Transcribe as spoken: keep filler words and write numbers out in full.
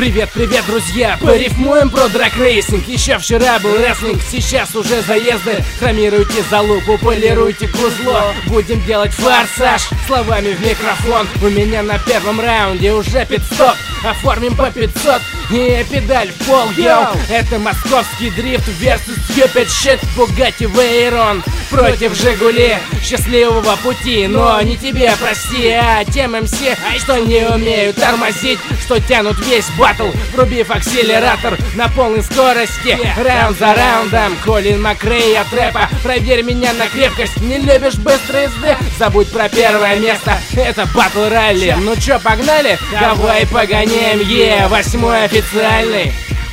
Привет, привет, друзья! Порифмуем про драг-рейсинг. Еще вчера был рестлинг, сейчас уже заезды. Хромируйте залупу, полируйте кузло. Будем делать форсаж словами в микрофон. У меня на первом раунде уже пит-стоп. Оформим по пятьсот и педаль в пол, йоу. Это московский дрифт versus Stupid Shit Bugatti Veyron против Жигули. Счастливого пути, но не тебе, прости, а тем эм си, что не умеют тормозить, что тянут весь батл, врубив акселератор на полной скорости. Раунд за раундом, Колин Макрей от рэпа. Проверь меня на крепкость, не любишь быстрые езды? Забудь про первое место, это батл ралли. Ну чё, погнали? Давай погоняем, е, восьмой официальный.